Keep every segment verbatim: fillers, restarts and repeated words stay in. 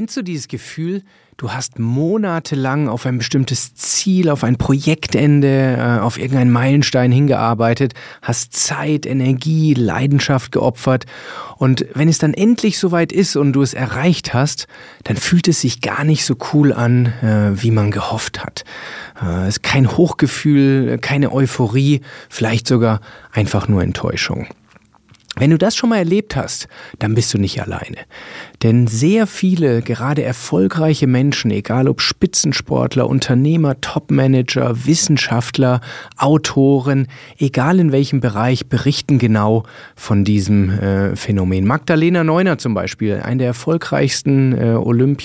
Kennst du dieses Gefühl, du hast monatelang auf ein bestimmtes Ziel, auf ein Projektende, äh, auf irgendeinen Meilenstein hingearbeitet, hast Zeit, Energie, Leidenschaft geopfert und wenn es dann endlich soweit ist und du es erreicht hast, dann fühlt es sich gar nicht so cool an, äh, wie man gehofft hat. Äh, es ist kein Hochgefühl, keine Euphorie, vielleicht sogar einfach nur Enttäuschung. Wenn du das schon mal erlebt hast, dann bist du nicht alleine. Denn sehr viele, gerade erfolgreiche Menschen, egal ob Spitzensportler, Unternehmer, Topmanager, Wissenschaftler, Autoren, egal in welchem Bereich, berichten genau von diesem äh, Phänomen. Magdalena Neuner zum Beispiel, eine der erfolgreichsten äh,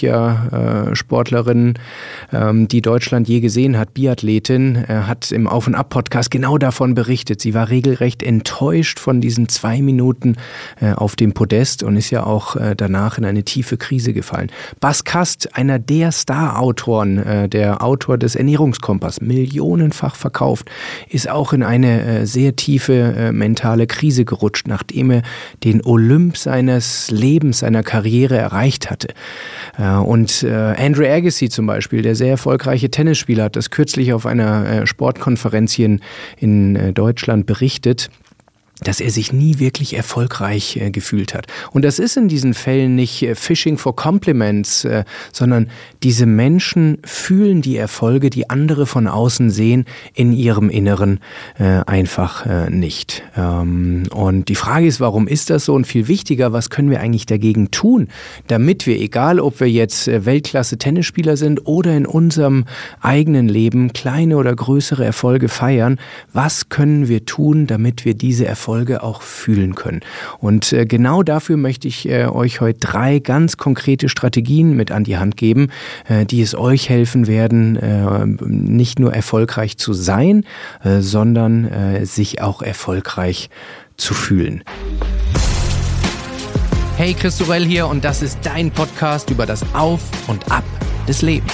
Olympiasportlerinnen, ähm, die Deutschland je gesehen hat, Biathletin, äh, hat im Auf- und Ab-Podcast genau davon berichtet. Sie war regelrecht enttäuscht von diesen zwei Minuten äh, auf dem Podest und ist ja auch äh, danach in eine tiefe Krise gefallen. Bas Kast, einer der Star-Autoren, äh, der Autor des Ernährungskompass, millionenfach verkauft, ist auch in eine äh, sehr tiefe äh, mentale Krise gerutscht, nachdem er den Olymp seines Lebens, seiner Karriere erreicht hatte. Äh, und äh, Andre Agassi zum Beispiel, der sehr erfolgreiche Tennisspieler, hat das kürzlich auf einer äh, Sportkonferenz hier in, in äh, Deutschland berichtet, dass er sich nie wirklich erfolgreich äh, gefühlt hat. Und das ist in diesen Fällen nicht äh, Fishing for Compliments, äh, sondern diese Menschen fühlen die Erfolge, die andere von außen sehen, in ihrem Inneren äh, einfach äh, nicht. Ähm, und die Frage ist, warum ist das so? Und viel wichtiger, was können wir eigentlich dagegen tun, damit wir, egal ob wir jetzt äh, Weltklasse-Tennisspieler sind oder in unserem eigenen Leben kleine oder größere Erfolge feiern, was können wir tun, damit wir diese Erfolge Folge auch fühlen können. Und äh, genau dafür möchte ich äh, euch heute drei ganz konkrete Strategien mit an die Hand geben, äh, die es euch helfen werden, äh, nicht nur erfolgreich zu sein, äh, sondern äh, sich auch erfolgreich zu fühlen. Hey, Chris Sorell hier und das ist dein Podcast über das Auf und Ab des Lebens.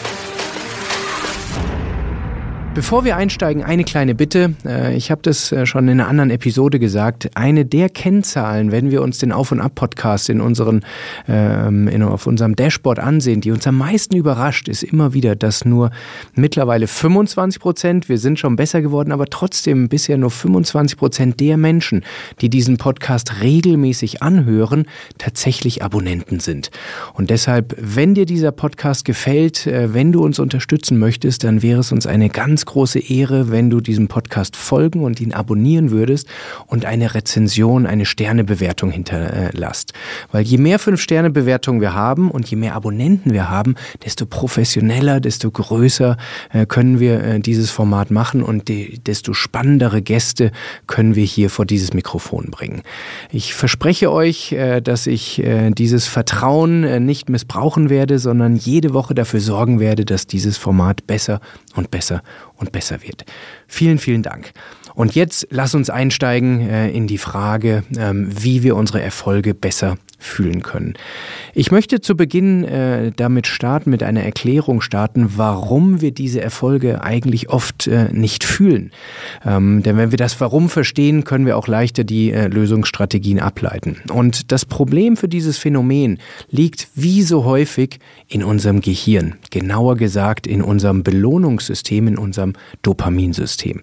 Bevor wir einsteigen, eine kleine Bitte. Ich habe das schon in einer anderen Episode gesagt. Eine der Kennzahlen, wenn wir uns den Auf- und Ab-Podcast in unseren, ähm, in, auf unserem Dashboard ansehen, die uns am meisten überrascht, ist immer wieder, dass nur mittlerweile fünfundzwanzig Prozent, wir sind schon besser geworden, aber trotzdem bisher nur fünfundzwanzig Prozent der Menschen, die diesen Podcast regelmäßig anhören, tatsächlich Abonnenten sind. Und deshalb, wenn dir dieser Podcast gefällt, wenn du uns unterstützen möchtest, dann wäre es uns eine ganz große Ehre, wenn du diesem Podcast folgen und ihn abonnieren würdest und eine Rezension, eine Sternebewertung hinterlasst. Weil je mehr Fünf-Sterne-Bewertungen wir haben und je mehr Abonnenten wir haben, desto professioneller, desto größer äh, können wir äh, dieses Format machen und de- desto spannendere Gäste können wir hier vor dieses Mikrofon bringen. Ich verspreche euch, äh, dass ich äh, dieses Vertrauen äh, nicht missbrauchen werde, sondern jede Woche dafür sorgen werde, dass dieses Format besser und besser und besser wird. Vielen, vielen Dank. Und jetzt lass uns einsteigen äh, in die Frage, ähm, wie wir unsere Erfolge besser fühlen können. Ich möchte zu Beginn äh, damit starten, mit einer Erklärung starten, warum wir diese Erfolge eigentlich oft äh, nicht fühlen. Ähm, denn wenn wir das Warum verstehen, können wir auch leichter die äh, Lösungsstrategien ableiten. Und das Problem für dieses Phänomen liegt wie so häufig in unserem Gehirn. Genauer gesagt in unserem Belohnungssystem, in unserem Dopaminsystem.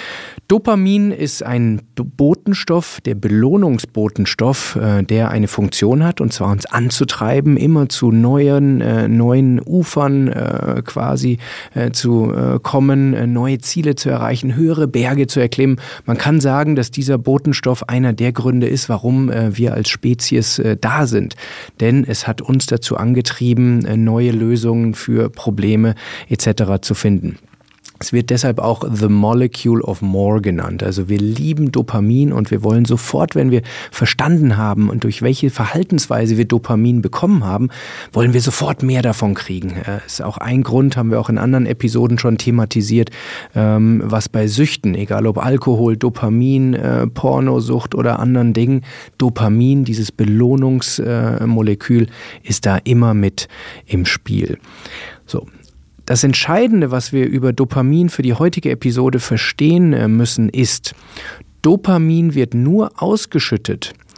Dopamin ist ein Botenstoff, der Belohnungsbotenstoff, äh, der eine Funktion hat, und zwar uns anzutreiben, immer zu neuen, äh, neuen Ufern äh, quasi äh, zu äh, kommen, äh, neue Ziele zu erreichen, höhere Berge zu erklimmen. Man kann sagen, dass dieser Botenstoff einer der Gründe ist, warum äh, wir als Spezies äh, da sind. Denn es hat uns dazu angetrieben, äh, neue Lösungen für Probleme et cetera zu finden. Es wird deshalb auch The Molecule of More genannt. Also wir lieben Dopamin und wir wollen sofort, wenn wir verstanden haben und durch welche Verhaltensweise wir Dopamin bekommen haben, wollen wir sofort mehr davon kriegen. Das ist auch ein Grund, haben wir auch in anderen Episoden schon thematisiert, was bei Süchten, egal ob Alkohol, Dopamin, Pornosucht oder anderen Dingen, Dopamin, dieses Belohnungsmolekül, ist da immer mit im Spiel. So. Das Entscheidende, was wir über Dopamin für die heutige Episode verstehen müssen, ist, Dopamin wird nur ausgeschüttet,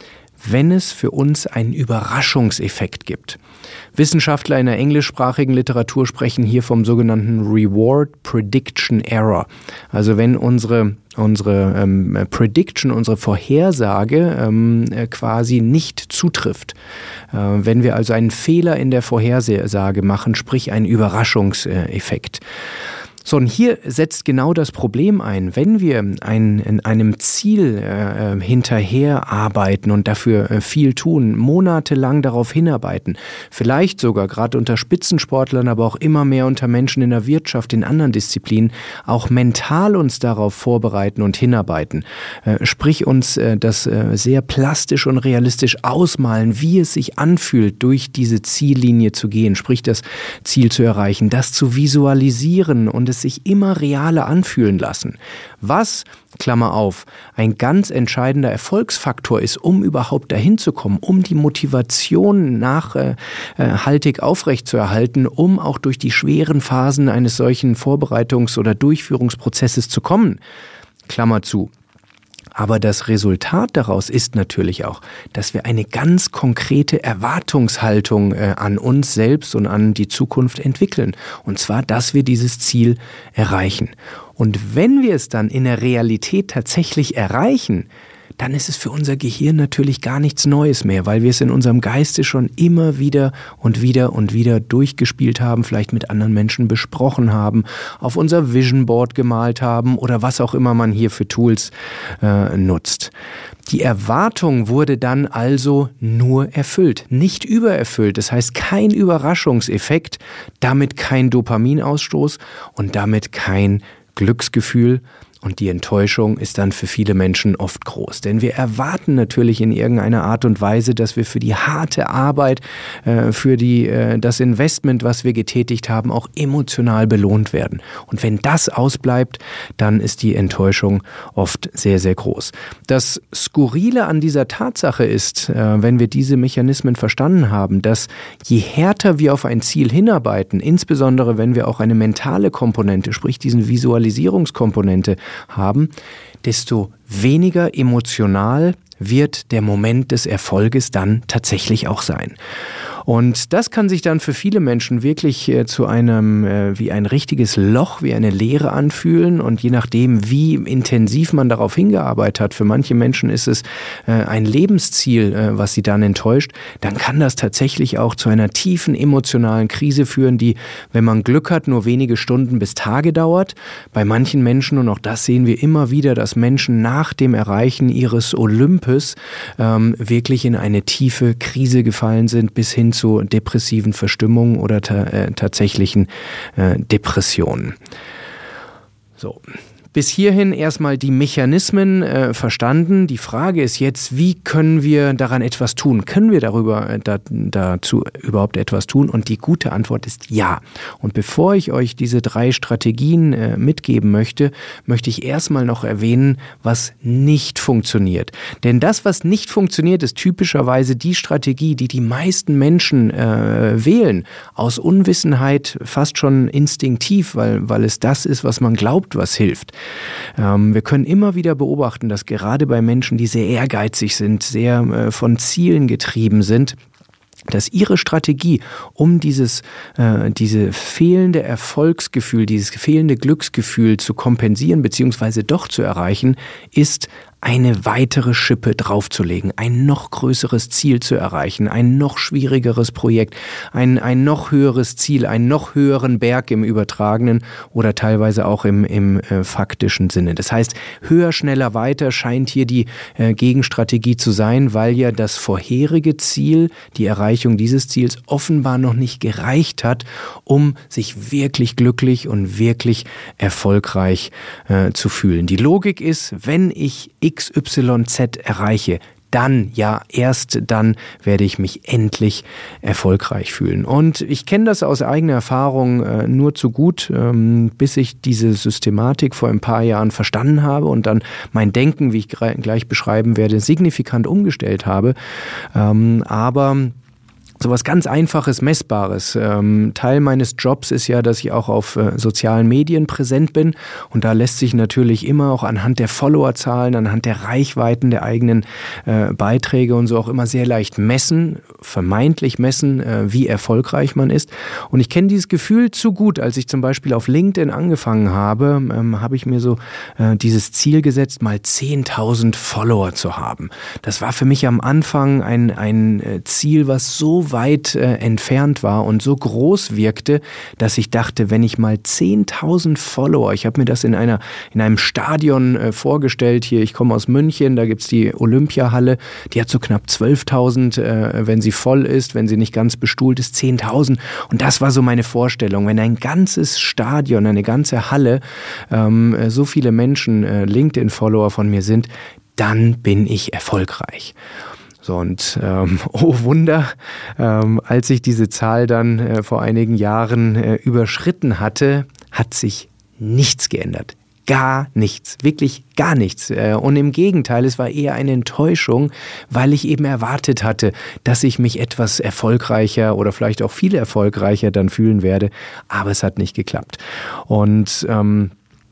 wenn es für uns einen Überraschungseffekt gibt. Wissenschaftler in der englischsprachigen Literatur sprechen hier vom sogenannten Reward Prediction Error. Also wenn unsere unsere ähm, Prediction, unsere Vorhersage ähm, quasi nicht zutrifft. Äh, wenn wir also einen Fehler in der Vorhersage machen, sprich einen Überraschungseffekt. So, und hier setzt genau das Problem ein. Wenn wir ein, in einem Ziel äh, hinterher arbeiten und dafür äh, viel tun, monatelang darauf hinarbeiten, vielleicht sogar gerade unter Spitzensportlern, aber auch immer mehr unter Menschen in der Wirtschaft, in anderen Disziplinen, auch mental uns darauf vorbereiten und hinarbeiten. Äh, sprich uns äh, das äh, sehr plastisch und realistisch ausmalen, wie es sich anfühlt, durch diese Ziellinie zu gehen, sprich das Ziel zu erreichen, das zu visualisieren und es sich immer realer anfühlen lassen. Was, Klammer auf, ein ganz entscheidender Erfolgsfaktor ist, um überhaupt dahin zu kommen, um die Motivation nachhaltig aufrechtzuerhalten, um auch durch die schweren Phasen eines solchen Vorbereitungs- oder Durchführungsprozesses zu kommen. Klammer zu. Aber das Resultat daraus ist natürlich auch, dass wir eine ganz konkrete Erwartungshaltung äh, an uns selbst und an die Zukunft entwickeln. Und zwar, dass wir dieses Ziel erreichen. Und wenn wir es dann in der Realität tatsächlich erreichen, dann ist es für unser Gehirn natürlich gar nichts Neues mehr, weil wir es in unserem Geiste schon immer wieder und wieder und wieder durchgespielt haben, vielleicht mit anderen Menschen besprochen haben, auf unser Vision Board gemalt haben oder was auch immer man hier für Tools äh, nutzt. Die Erwartung wurde dann also nur erfüllt, nicht übererfüllt. Das heißt, kein Überraschungseffekt, damit kein Dopaminausstoß und damit kein Glücksgefühl. Und die Enttäuschung ist dann für viele Menschen oft groß. Denn wir erwarten natürlich in irgendeiner Art und Weise, dass wir für die harte Arbeit, für die, das Investment, was wir getätigt haben, auch emotional belohnt werden. Und wenn das ausbleibt, dann ist die Enttäuschung oft sehr, sehr groß. Das Skurrile an dieser Tatsache ist, wenn wir diese Mechanismen verstanden haben, dass je härter wir auf ein Ziel hinarbeiten, insbesondere wenn wir auch eine mentale Komponente, sprich diesen Visualisierungskomponente haben, desto weniger emotional wird der Moment des Erfolges dann tatsächlich auch sein. Und das kann sich dann für viele Menschen wirklich äh, zu einem, äh, wie ein richtiges Loch, wie eine Leere anfühlen. Und je nachdem, wie intensiv man darauf hingearbeitet hat, für manche Menschen ist es äh, ein Lebensziel, äh, was sie dann enttäuscht, dann kann das tatsächlich auch zu einer tiefen emotionalen Krise führen, die, wenn man Glück hat, nur wenige Stunden bis Tage dauert. Bei manchen Menschen, und auch das sehen wir immer wieder, dass Menschen nach dem Erreichen ihres Olympes ähm, wirklich in eine tiefe Krise gefallen sind, bis hin zu depressiven Verstimmungen oder ta- äh, tatsächlichen äh, Depressionen. So. Bis hierhin erstmal die Mechanismen äh, verstanden. Die Frage ist jetzt, wie können wir daran etwas tun? Können wir darüber äh, da, dazu überhaupt etwas tun? Und die gute Antwort ist ja. Und bevor ich euch diese drei Strategien äh, mitgeben möchte, möchte ich erstmal noch erwähnen, was nicht funktioniert. Denn das, was nicht funktioniert, ist typischerweise die Strategie, die die meisten Menschen äh, wählen. Aus Unwissenheit, fast schon instinktiv, weil, weil es das ist, was man glaubt, was hilft. Wir können immer wieder beobachten, dass gerade bei Menschen, die sehr ehrgeizig sind, sehr von Zielen getrieben sind, dass ihre Strategie, um dieses äh, diese fehlende Erfolgsgefühl, dieses fehlende Glücksgefühl zu kompensieren bzw. doch zu erreichen, ist, eine weitere Schippe draufzulegen, ein noch größeres Ziel zu erreichen, ein noch schwierigeres Projekt, ein, ein noch höheres Ziel, einen noch höheren Berg im übertragenen oder teilweise auch im, im äh, faktischen Sinne. Das heißt, höher, schneller, weiter scheint hier die äh, Gegenstrategie zu sein, weil ja das vorherige Ziel, die Erreichung dieses Ziels offenbar noch nicht gereicht hat, um sich wirklich glücklich und wirklich erfolgreich äh, zu fühlen. Die Logik ist, wenn ich X Y Z erreiche, dann, ja, erst dann werde ich mich endlich erfolgreich fühlen. Und ich kenne das aus eigener Erfahrung äh, nur zu gut, ähm, bis ich diese Systematik vor ein paar Jahren verstanden habe und dann mein Denken, wie ich gleich beschreiben werde, signifikant umgestellt habe. Ähm, aber Sowas ganz Einfaches, Messbares. Ähm, Teil meines Jobs ist ja, dass ich auch auf äh, sozialen Medien präsent bin und da lässt sich natürlich immer auch anhand der Followerzahlen, anhand der Reichweiten der eigenen äh, Beiträge und so auch immer sehr leicht messen, vermeintlich messen, äh, wie erfolgreich man ist. Und ich kenne dieses Gefühl zu gut. Als ich zum Beispiel auf LinkedIn angefangen habe, ähm, habe ich mir so äh, dieses Ziel gesetzt, mal zehntausend Follower zu haben. Das war für mich am Anfang ein, ein Ziel, was so weit äh, entfernt war und so groß wirkte, dass ich dachte, wenn ich mal zehntausend Follower, ich habe mir das in einer in einem Stadion äh, vorgestellt, hier, ich komme aus München, da gibt's die Olympiahalle, die hat so knapp zwölftausend, äh, wenn sie voll ist, wenn sie nicht ganz bestuhlt ist, zehntausend und das war so meine Vorstellung, wenn ein ganzes Stadion, eine ganze Halle, ähm, so viele Menschen, äh, LinkedIn-Follower von mir sind, dann bin ich erfolgreich. So und ähm, oh Wunder, ähm, als ich diese Zahl dann äh, vor einigen Jahren äh, überschritten hatte, hat sich nichts geändert. Gar nichts, wirklich gar nichts. Und im Gegenteil, es war eher eine Enttäuschung, weil ich eben erwartet hatte, dass ich mich etwas erfolgreicher oder vielleicht auch viel erfolgreicher dann fühlen werde. Aber es hat nicht geklappt. Und ähm,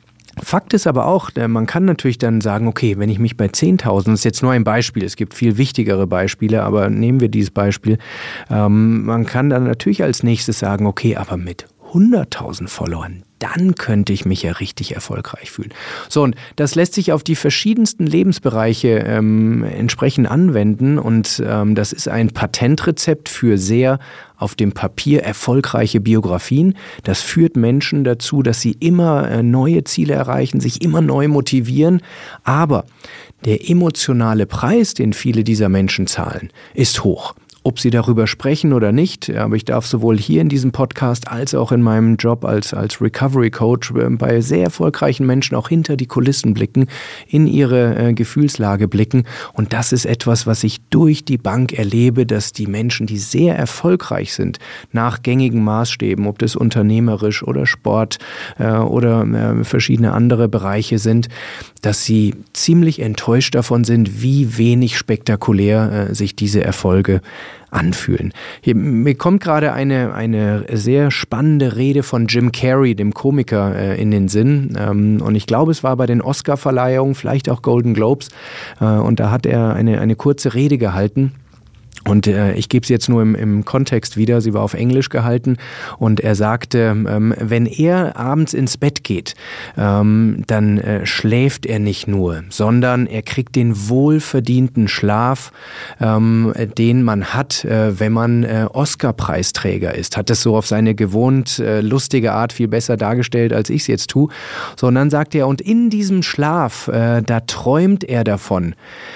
Fakt ist aber auch, man kann natürlich dann sagen, okay, wenn ich mich bei zehntausend, das ist jetzt nur ein Beispiel, es gibt viel wichtigere Beispiele, aber nehmen wir dieses Beispiel, ähm, man kann dann natürlich als nächstes sagen, okay, aber mit hunderttausend Followern, dann könnte ich mich ja richtig erfolgreich fühlen. So, und das lässt sich auf die verschiedensten Lebensbereiche ähm, entsprechend anwenden und ähm, das ist ein Patentrezept für sehr auf dem Papier erfolgreiche Biografien. Das führt Menschen dazu, dass sie immer äh, neue Ziele erreichen, sich immer neu motivieren, aber der emotionale Preis, den viele dieser Menschen zahlen, ist hoch. Ob sie darüber sprechen oder nicht, aber ich darf sowohl hier in diesem Podcast als auch in meinem Job als, als Recovery Coach bei sehr erfolgreichen Menschen auch hinter die Kulissen blicken, in ihre äh, Gefühlslage blicken. Und das ist etwas, was ich durch die Bank erlebe, dass die Menschen, die sehr erfolgreich sind, nach gängigen Maßstäben, ob das unternehmerisch oder Sport äh, oder äh, verschiedene andere Bereiche sind, dass sie ziemlich enttäuscht davon sind, wie wenig spektakulär äh, sich diese Erfolge anfühlen. Hier, mir kommt gerade eine, eine sehr spannende Rede von Jim Carrey, dem Komiker, äh, in den Sinn. Ähm, und ich glaube, es war bei den Oscar-Verleihungen, vielleicht auch Golden Globes. Äh, und da hat er eine, eine kurze Rede gehalten. Und äh, ich gebe es jetzt nur im, im Kontext wieder, sie war auf Englisch gehalten und er sagte, ähm, wenn er abends ins Bett geht, ähm, dann äh, schläft er nicht nur, sondern er kriegt den wohlverdienten Schlaf, ähm, den man hat, äh, wenn man äh, Oscar-Preisträger ist. Hat das so auf seine gewohnt äh, lustige Art viel besser dargestellt, als ich es jetzt tue. So, und dann sagt er, und in diesem Schlaf, äh, da träumt er davon,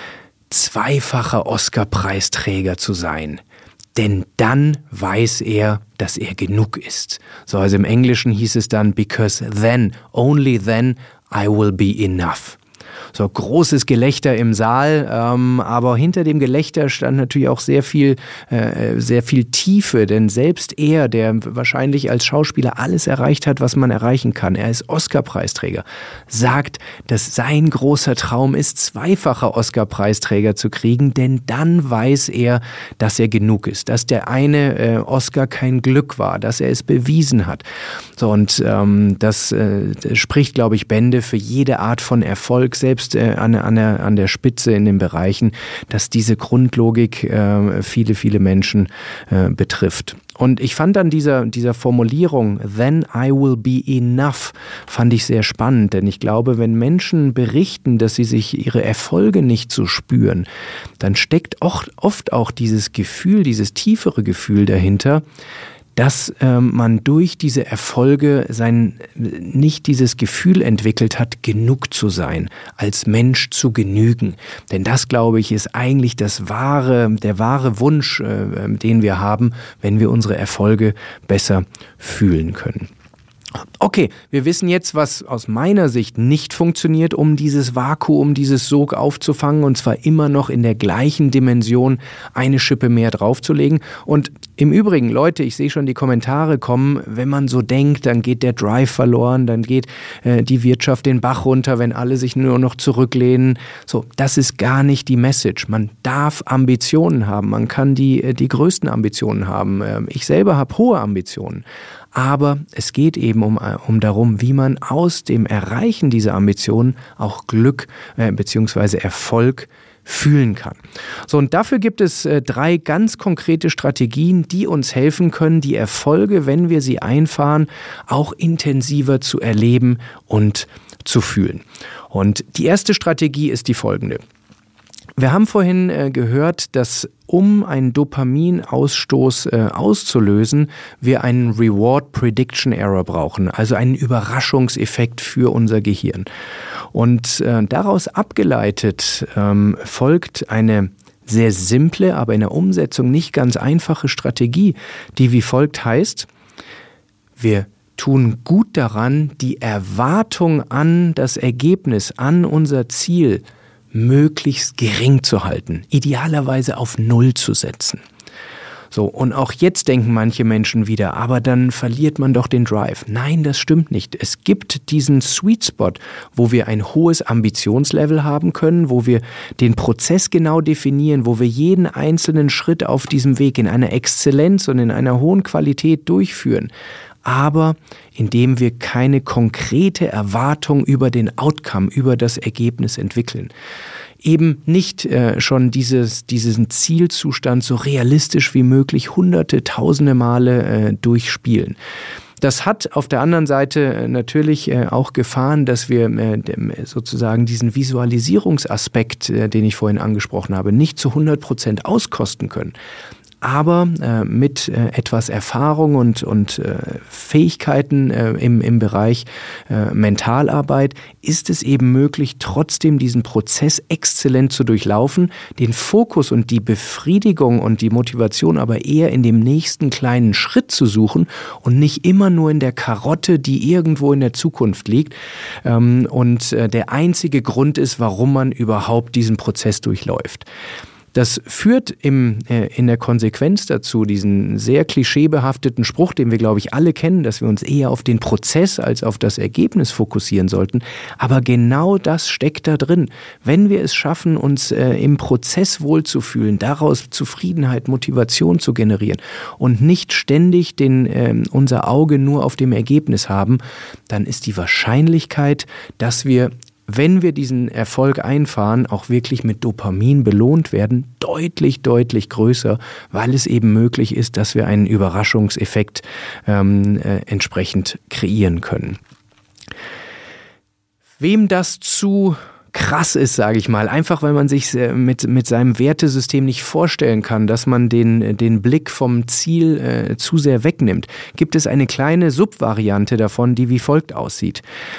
zweifacher Oscar-Preisträger zu sein. Denn dann weiß er, dass er genug ist. So, also im Englischen hieß es dann, because then, only then, I will be enough. So, großes Gelächter im Saal, ähm, aber hinter dem Gelächter stand natürlich auch sehr viel, äh, sehr viel Tiefe, denn selbst er, der wahrscheinlich als Schauspieler alles erreicht hat, was man erreichen kann, er ist Oscar-Preisträger, sagt, dass sein großer Traum ist, zweifacher Oscar-Preisträger zu kriegen, denn dann weiß er, dass er genug ist, dass der eine äh, Oscar kein Glück war, dass er es bewiesen hat. So, und ähm, das äh, spricht, glaube ich, Bände für jede Art von Erfolg, selbst An, an, der, an der Spitze in den Bereichen, dass diese Grundlogik äh, viele, viele Menschen äh, betrifft. Und ich fand an dieser, dieser Formulierung, then I will be enough, fand ich sehr spannend, denn ich glaube, wenn Menschen berichten, dass sie sich ihre Erfolge nicht so spüren, dann steckt oft, oft auch dieses Gefühl, dieses tiefere Gefühl dahinter, dass ähm, man durch diese Erfolge sein, nicht dieses Gefühl entwickelt hat, genug zu sein, als Mensch zu genügen. Denn das, glaube ich, ist eigentlich das wahre, der wahre Wunsch, äh, den wir haben, wenn wir unsere Erfolge besser fühlen können. Okay, wir wissen jetzt, was aus meiner Sicht nicht funktioniert, um dieses Vakuum, dieses Sog aufzufangen und zwar immer noch in der gleichen Dimension eine Schippe mehr draufzulegen. Und Im Übrigen, Leute, ich sehe schon die Kommentare kommen, wenn man so denkt, dann geht der Drive verloren, dann geht äh, die Wirtschaft den Bach runter, wenn alle sich nur noch zurücklehnen. So, das ist gar nicht die Message. Man darf Ambitionen haben, man kann die, die größten Ambitionen haben. Ich selber habe hohe Ambitionen. Aber es geht eben um, um darum, wie man aus dem Erreichen dieser Ambitionen auch Glück äh, bzw. Erfolg fühlen kann. So, und dafür gibt es äh, drei ganz konkrete Strategien, die uns helfen können, die Erfolge, wenn wir sie einfahren, auch intensiver zu erleben und zu fühlen. Und die erste Strategie ist die folgende. Wir haben vorhin äh, gehört, dass um einen Dopaminausstoß äh, auszulösen, wir einen Reward Prediction Error brauchen, also einen Überraschungseffekt für unser Gehirn. Und äh, daraus abgeleitet ähm, folgt eine sehr simple, aber in der Umsetzung nicht ganz einfache Strategie, die wie folgt heißt: Wir tun gut daran, die Erwartung an das Ergebnis, an unser Ziel möglichst gering zu halten, idealerweise auf Null zu setzen. So, und auch jetzt denken manche Menschen wieder, aber dann verliert man doch den Drive. Nein, das stimmt nicht. Es gibt diesen Sweet Spot, wo wir ein hohes Ambitionslevel haben können, wo wir den Prozess genau definieren, wo wir jeden einzelnen Schritt auf diesem Weg in einer Exzellenz und in einer hohen Qualität durchführen. Aber indem wir keine konkrete Erwartung über den Outcome, über das Ergebnis entwickeln. Eben nicht äh, schon dieses, diesen Zielzustand so realistisch wie möglich hunderte, tausende Male äh, durchspielen. Das hat auf der anderen Seite natürlich äh, auch Gefahren, dass wir äh, sozusagen diesen Visualisierungsaspekt, äh, den ich vorhin angesprochen habe, nicht zu hundert Prozent auskosten können. Aber äh, mit äh, etwas Erfahrung und, und äh, Fähigkeiten äh, im, im Bereich äh, Mentalarbeit ist es eben möglich, trotzdem diesen Prozess exzellent zu durchlaufen, den Fokus und die Befriedigung und die Motivation aber eher in dem nächsten kleinen Schritt zu suchen und nicht immer nur in der Karotte, die irgendwo in der Zukunft liegt ähm, und äh, der einzige Grund ist, warum man überhaupt diesen Prozess durchläuft. Das führt im, äh, in der Konsequenz dazu, diesen sehr klischeebehafteten Spruch, den wir, glaube ich, alle kennen, dass wir uns eher auf den Prozess als auf das Ergebnis fokussieren sollten. Aber genau das steckt da drin. Wenn wir es schaffen, uns äh, im Prozess wohlzufühlen, daraus Zufriedenheit, Motivation zu generieren und nicht ständig den, äh, unser Auge nur auf dem Ergebnis haben, dann ist die Wahrscheinlichkeit, dass wir, wenn wir diesen Erfolg einfahren, auch wirklich mit Dopamin belohnt werden, deutlich, deutlich größer, weil es eben möglich ist, dass wir einen Überraschungseffekt ähm, äh, entsprechend kreieren können. Wem das zu krass ist, sage ich mal, einfach weil man sich mit, mit seinem Wertesystem nicht vorstellen kann, dass man den, den Blick vom Ziel äh, zu sehr wegnimmt, gibt es eine kleine Subvariante davon, die wie folgt aussieht.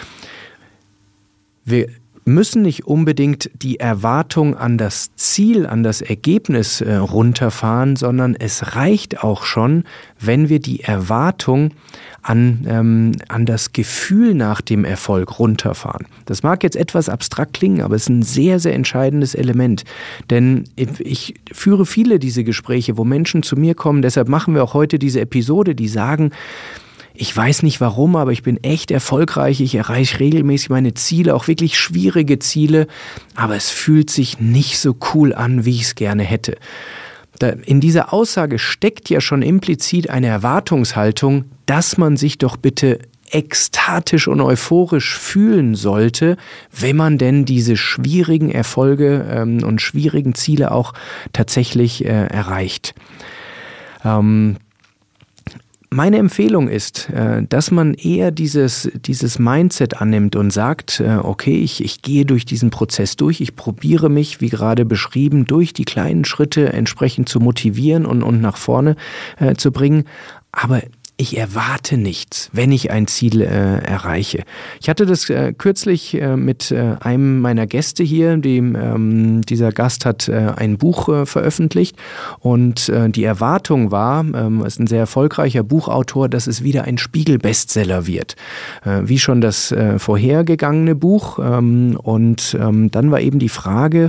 Wir müssen nicht unbedingt die Erwartung an das Ziel, an das Ergebnis äh, runterfahren, sondern es reicht auch schon, wenn wir die Erwartung an, ähm, an das Gefühl nach dem Erfolg runterfahren. Das mag jetzt etwas abstrakt klingen, aber es ist ein sehr, sehr entscheidendes Element. Denn ich führe viele diese Gespräche, wo Menschen zu mir kommen, deshalb machen wir auch heute diese Episode, die sagen: Ich weiß nicht warum, aber ich bin echt erfolgreich, ich erreiche regelmäßig meine Ziele, auch wirklich schwierige Ziele, aber es fühlt sich nicht so cool an, wie ich es gerne hätte. Da, in dieser Aussage steckt ja schon implizit eine Erwartungshaltung, dass man sich doch bitte ekstatisch und euphorisch fühlen sollte, wenn man denn diese schwierigen Erfolge ähm, und schwierigen Ziele auch tatsächlich äh, erreicht. Ähm, Meine Empfehlung ist, dass man eher dieses, dieses Mindset annimmt und sagt, okay, ich, ich gehe durch diesen Prozess durch, ich probiere mich, wie gerade beschrieben, durch die kleinen Schritte entsprechend zu motivieren und, und nach vorne äh, zu bringen, aber ich erwarte nichts, wenn ich ein Ziel äh, erreiche. Ich hatte das äh, kürzlich äh, mit äh, einem meiner Gäste hier. Die, ähm, dieser Gast hat äh, ein Buch äh, veröffentlicht und äh, die Erwartung war, ähm, ist ein sehr erfolgreicher Buchautor, dass es wieder ein Spiegel-Bestseller wird. Äh, wie schon das äh, vorhergegangene Buch. Ähm, und ähm, dann war eben die Frage,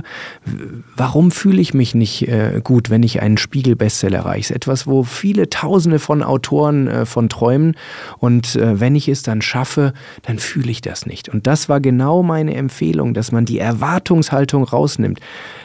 warum fühle ich mich nicht äh, gut, wenn ich einen Spiegel-Bestseller erreiche? Etwas, wo viele Tausende von Autoren äh, von träumen und äh, wenn ich es dann schaffe, dann fühle ich das nicht. Und das war genau meine Empfehlung, dass man die Erwartungshaltung rausnimmt.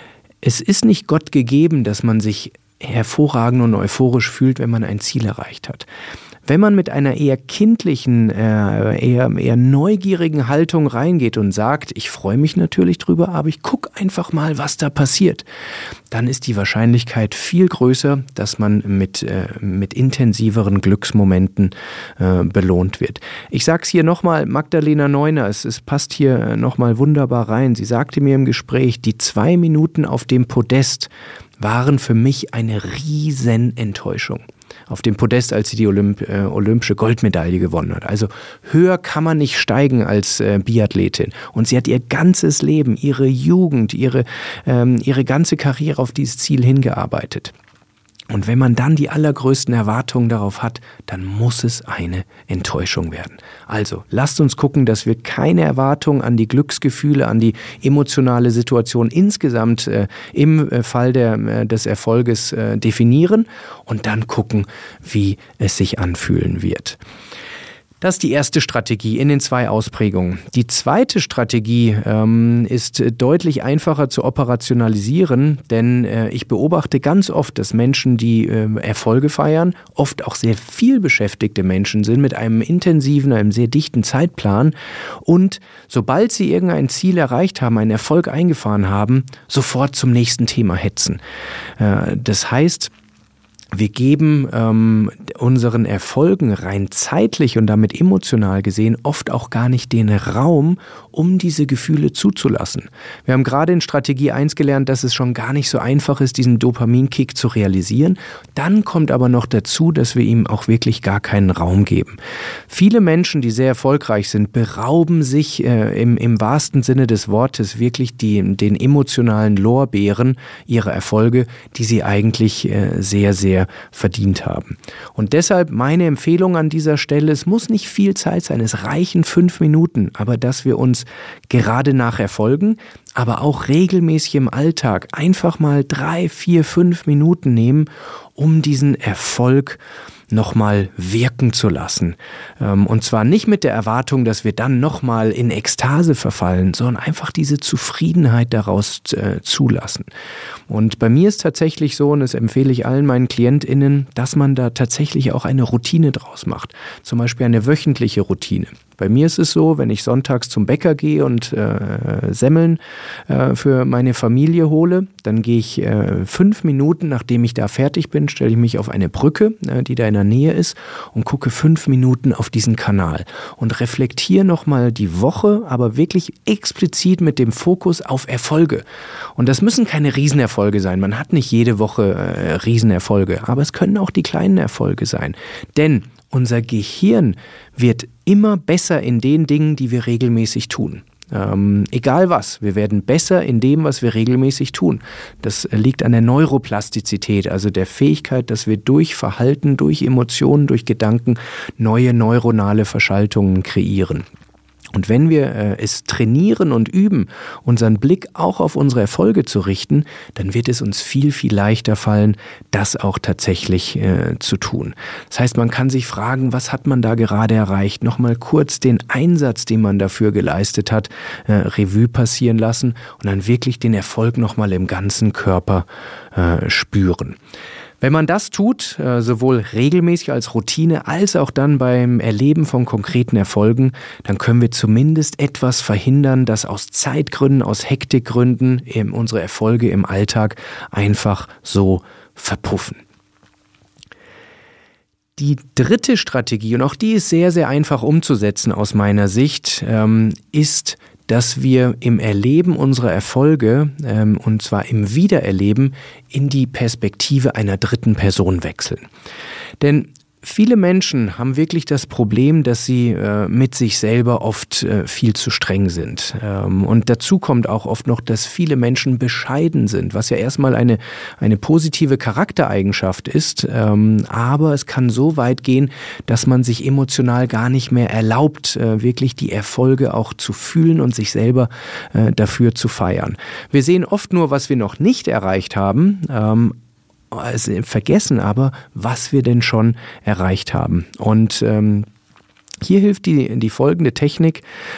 Es ist nicht Gott gegeben, dass man sich hervorragend und euphorisch fühlt, wenn man ein Ziel erreicht hat. Wenn man mit einer eher kindlichen, äh, eher, eher neugierigen Haltung reingeht und sagt, ich freue mich natürlich drüber, aber ich gucke einfach mal, was da passiert, dann ist die Wahrscheinlichkeit viel größer, dass man mit, äh, mit intensiveren Glücksmomenten äh, belohnt wird. Ich sage es hier nochmal, Magdalena Neuner, es, es passt hier nochmal wunderbar rein. Sie sagte mir im Gespräch, die zwei Minuten auf dem Podest waren für mich eine riesen Enttäuschung. Auf dem Podest, als sie die Olymp- äh, olympische Goldmedaille gewonnen hat. Also höher kann man nicht steigen als äh, Biathletin. Und sie hat ihr ganzes Leben, ihre Jugend, ihre, ähm, ihre ganze Karriere auf dieses Ziel hingearbeitet. Und wenn man dann die allergrößten Erwartungen darauf hat, dann muss es eine Enttäuschung werden. Also lasst uns gucken, dass wir keine Erwartungen an die Glücksgefühle, an die emotionale Situation insgesamt äh, im äh, Fall der, äh, des Erfolges äh, definieren und dann gucken, wie es sich anfühlen wird. Das ist die erste Strategie in den zwei Ausprägungen. Die zweite Strategie ähm, ist deutlich einfacher zu operationalisieren, denn äh, ich beobachte ganz oft, dass Menschen, die äh, Erfolge feiern, oft auch sehr viel beschäftigte Menschen sind mit einem intensiven, einem sehr dichten Zeitplan und sobald sie irgendein Ziel erreicht haben, einen Erfolg eingefahren haben, sofort zum nächsten Thema hetzen. Äh, das heißt, wir geben ähm, unseren Erfolgen rein zeitlich und damit emotional gesehen oft auch gar nicht den Raum, um diese Gefühle zuzulassen. Wir haben gerade in Strategie eins gelernt, dass es schon gar nicht so einfach ist, diesen Dopaminkick zu realisieren. Dann kommt aber noch dazu, dass wir ihm auch wirklich gar keinen Raum geben. Viele Menschen, die sehr erfolgreich sind, berauben sich äh, im, im wahrsten Sinne des Wortes wirklich die, den emotionalen Lorbeeren ihrer Erfolge, die sie eigentlich äh, sehr, sehr verdient haben. Und deshalb meine Empfehlung an dieser Stelle, es muss nicht viel Zeit sein, es reichen fünf Minuten, aber dass wir uns gerade nach Erfolgen, aber auch regelmäßig im Alltag einfach mal drei, vier, fünf Minuten nehmen, um diesen Erfolg nochmal wirken zu lassen. Und zwar nicht mit der Erwartung, dass wir dann nochmal in Ekstase verfallen, sondern einfach diese Zufriedenheit daraus äh, zulassen. Und bei mir ist tatsächlich so, und das empfehle ich allen meinen KlientInnen, dass man da tatsächlich auch eine Routine draus macht. Zum Beispiel eine wöchentliche Routine. Bei mir ist es so, wenn ich sonntags zum Bäcker gehe und äh, Semmeln äh, für meine Familie hole, dann gehe ich äh, fünf Minuten, nachdem ich da fertig bin, stelle ich mich auf eine Brücke, äh, die da in der Nähe ist und gucke fünf Minuten auf diesen Kanal und reflektiere nochmal die Woche, aber wirklich explizit mit dem Fokus auf Erfolge. Und das müssen keine Riesenerfolge sein. Man hat nicht jede Woche äh, Riesenerfolge, aber es können auch die kleinen Erfolge sein. Denn unser Gehirn wird immer besser in den Dingen, die wir regelmäßig tun. Ähm, egal was, wir werden besser in dem, was wir regelmäßig tun. Das liegt an der Neuroplastizität, also der Fähigkeit, dass wir durch Verhalten, durch Emotionen, durch Gedanken neue neuronale Verschaltungen kreieren. Und wenn wir äh, es trainieren und üben, unseren Blick auch auf unsere Erfolge zu richten, dann wird es uns viel, viel leichter fallen, das auch tatsächlich äh, zu tun. Das heißt, man kann sich fragen, was hat man da gerade erreicht? Nochmal kurz den Einsatz, den man dafür geleistet hat, äh, Revue passieren lassen und dann wirklich den Erfolg nochmal im ganzen Körper äh, spüren. Wenn man das tut, sowohl regelmäßig als Routine als auch dann beim Erleben von konkreten Erfolgen, dann können wir zumindest etwas verhindern, dass aus Zeitgründen, aus Hektikgründen unsere Erfolge im Alltag einfach so verpuffen. Die dritte Strategie, und auch die ist sehr, sehr einfach umzusetzen aus meiner Sicht, ist, dass wir im Erleben unserer Erfolge, ähm, und zwar im Wiedererleben, in die Perspektive einer dritten Person wechseln. Denn Viele Menschen haben wirklich das Problem, dass sie äh, mit sich selber oft äh, viel zu streng sind. Ähm, und dazu kommt auch oft noch, dass viele Menschen bescheiden sind, was ja erstmal eine, eine positive Charaktereigenschaft ist. Ähm, aber es kann so weit gehen, dass man sich emotional gar nicht mehr erlaubt, äh, wirklich die Erfolge auch zu fühlen und sich selber äh, dafür zu feiern. Wir sehen oft nur, was wir noch nicht erreicht haben, ähm, Also vergessen aber, was wir denn schon erreicht haben. Und ähm, hier hilft die, die folgende Technik,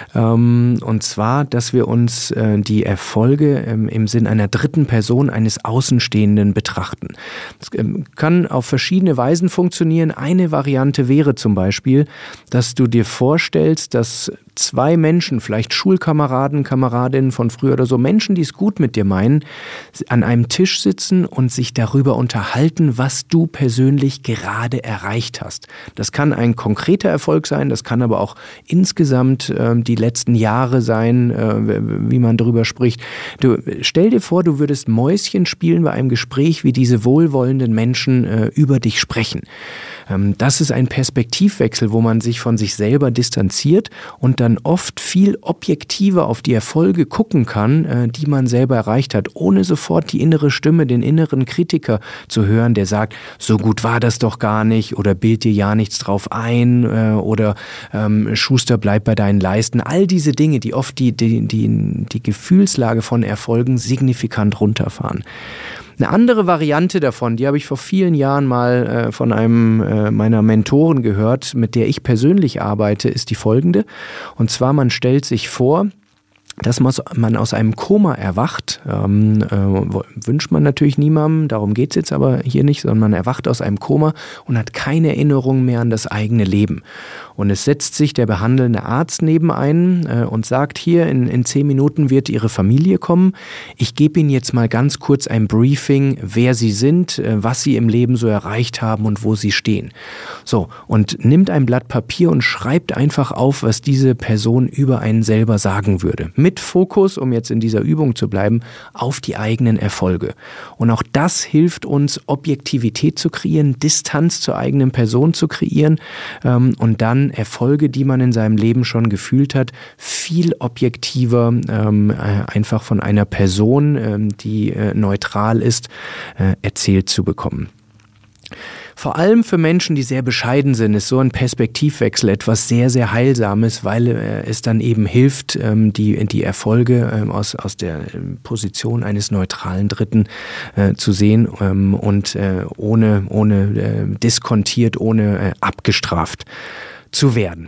ähm, und zwar, dass wir uns äh, die Erfolge ähm, im Sinn einer dritten Person, eines Außenstehenden betrachten. Das ähm, kann auf verschiedene Weisen funktionieren. Eine Variante wäre zum Beispiel, dass du dir vorstellst, dass zwei Menschen, vielleicht Schulkameraden, Kameradinnen von früher oder so, Menschen, die es gut mit dir meinen, an einem Tisch sitzen und sich darüber unterhalten, was du persönlich gerade erreicht hast. Das kann ein konkreter Erfolg sein, das kann aber auch insgesamt äh, die letzten Jahre sein, äh, wie man darüber spricht. Du, stell dir vor, du würdest Mäuschen spielen bei einem Gespräch, wie diese wohlwollenden Menschen äh, über dich sprechen. Ähm, das ist ein Perspektivwechsel, wo man sich von sich selber distanziert und dann oft viel objektiver auf die Erfolge gucken kann, äh, die man selber erreicht hat, ohne sofort die innere Stimme, den inneren Kritiker zu hören, der sagt, so gut war das doch gar nicht oder bild dir ja nichts drauf ein äh, oder ähm, Schuster, bleib bei deinen Leisten. All diese Dinge, die oft die, die, die, die Gefühlslage von Erfolgen signifikant runterfahren. Eine andere Variante davon, die habe ich vor vielen Jahren mal äh, von einem äh, meiner Mentoren gehört, mit der ich persönlich arbeite, ist die folgende. Und zwar, man stellt sich vor, dass man aus einem Koma erwacht, ähm, äh, wünscht man natürlich niemandem, darum geht's jetzt aber hier nicht, sondern man erwacht aus einem Koma und hat keine Erinnerung mehr an das eigene Leben. Und es setzt sich der behandelnde Arzt neben einen äh, und sagt, hier in, in zehn Minuten wird Ihre Familie kommen. Ich gebe Ihnen jetzt mal ganz kurz ein Briefing, wer Sie sind, äh, was Sie im Leben so erreicht haben und wo Sie stehen. So, und nimmt ein Blatt Papier und schreibt einfach auf, was diese Person über einen selber sagen würde. Mit Fokus, um jetzt in dieser Übung zu bleiben, auf die eigenen Erfolge. Und auch das hilft uns, Objektivität zu kreieren, Distanz zur eigenen Person zu kreieren ähm, und dann Erfolge, die man in seinem Leben schon gefühlt hat, viel objektiver ähm, einfach von einer Person, ähm, die äh, neutral ist, äh, erzählt zu bekommen. Vor allem für Menschen, die sehr bescheiden sind, ist so ein Perspektivwechsel etwas sehr, sehr Heilsames, weil äh, es dann eben hilft, ähm, die, die Erfolge ähm, aus, aus der Position eines neutralen Dritten äh, zu sehen ähm, und äh, ohne, ohne äh, diskontiert, ohne äh, abgestraft zu werden.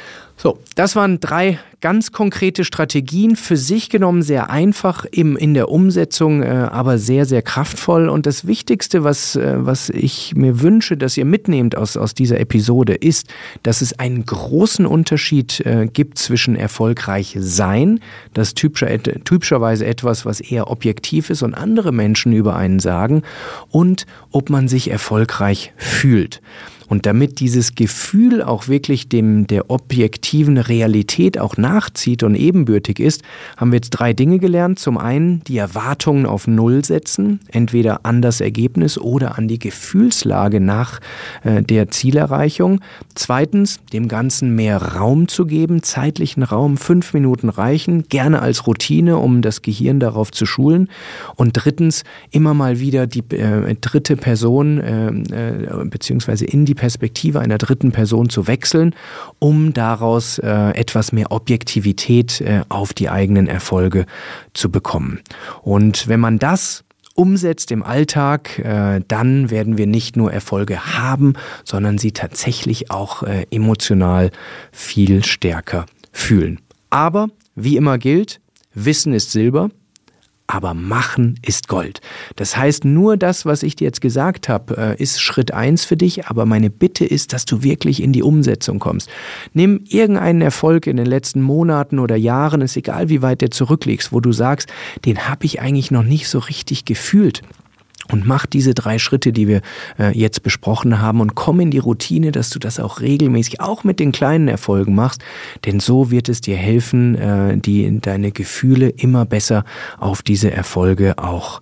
So, das waren drei ganz konkrete Strategien, für sich genommen sehr einfach im, in der Umsetzung, äh, aber sehr, sehr kraftvoll. Und das Wichtigste, was, äh, was ich mir wünsche, dass ihr mitnehmt aus, aus dieser Episode, ist, dass es einen großen Unterschied äh, gibt zwischen erfolgreich sein, das typischer, typischerweise etwas, was eher objektiv ist und andere Menschen über einen sagen, und ob man sich erfolgreich fühlt. Und damit dieses Gefühl auch wirklich dem der objektiven Realität auch nachzieht und ebenbürtig ist, haben wir jetzt drei Dinge gelernt. Zum einen die Erwartungen auf Null setzen, entweder an das Ergebnis oder an die Gefühlslage nach äh, der Zielerreichung. Zweitens, dem Ganzen mehr Raum zu geben, zeitlichen Raum, fünf Minuten reichen, gerne als Routine, um das Gehirn darauf zu schulen. Und drittens, immer mal wieder die äh, dritte Person äh, äh, beziehungsweise in die Perspektive einer dritten Person zu wechseln, um daraus äh, etwas mehr Objektivität äh, auf die eigenen Erfolge zu bekommen. Und wenn man das umsetzt im Alltag, äh, dann werden wir nicht nur Erfolge haben, sondern sie tatsächlich auch äh, emotional viel stärker fühlen. Aber, wie immer gilt, Wissen ist Silber, aber Machen ist Gold. Das heißt, nur das, was ich dir jetzt gesagt habe, ist Schritt eins für dich, aber meine Bitte ist, dass du wirklich in die Umsetzung kommst. Nimm irgendeinen Erfolg in den letzten Monaten oder Jahren, ist egal, wie weit der zurückliegt, wo du sagst, den habe ich eigentlich noch nicht so richtig gefühlt. Und mach diese drei Schritte, die wir äh, jetzt besprochen haben, und komm in die Routine, dass du das auch regelmäßig, auch mit den kleinen Erfolgen machst, denn so wird es dir helfen, äh, die deine Gefühle immer besser auf diese Erfolge auch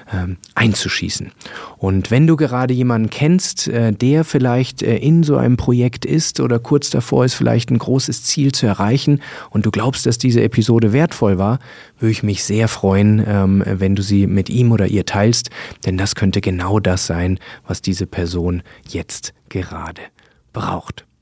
ähm, einzuschießen. Und wenn du gerade jemanden kennst, äh, der vielleicht äh, in so einem Projekt ist oder kurz davor ist, vielleicht ein großes Ziel zu erreichen und du glaubst, dass diese Episode wertvoll war, würde ich mich sehr freuen, ähm, wenn du sie mit ihm oder ihr teilst, denn das könnte genau das sein, was diese Person jetzt gerade braucht.